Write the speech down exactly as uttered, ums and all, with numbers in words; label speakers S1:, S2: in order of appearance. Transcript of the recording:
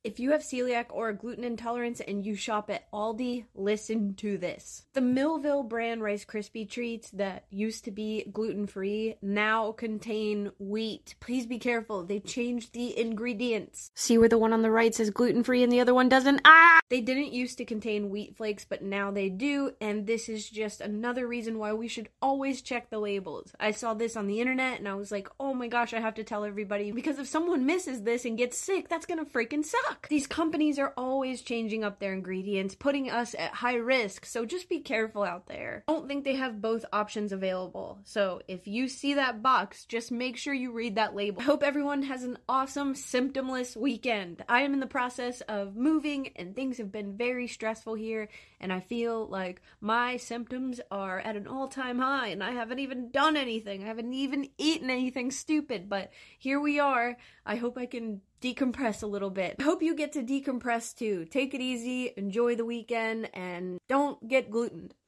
S1: If you have celiac or a gluten intolerance and you shop at Aldi, listen to this. The Millville brand Rice Krispie treats that used to be gluten-free now contain wheat. Please be careful. They changed the ingredients. See where the one on the right says gluten-free and the other one doesn't? Ah! They didn't used to contain wheat flakes, but now they do, and this is just another reason why we should always check the labels. I saw this on the internet and I was like, oh my gosh, I have to tell everybody, because if someone misses this and gets sick, that's gonna freaking suck. These companies are always changing up their ingredients, putting us at high risk, so just be careful out there. I don't think they have both options available, so if you see that box, just make sure you read that label. I hope everyone has an awesome symptomless weekend. I am in the process of moving and things have been very stressful here, and I feel like my symptoms are at an all-time high and I haven't even done anything. I haven't even eaten anything stupid, but here we are. I hope I can decompress a little bit. I hope you get to decompress too. Take it easy, enjoy the weekend, and don't get glutened.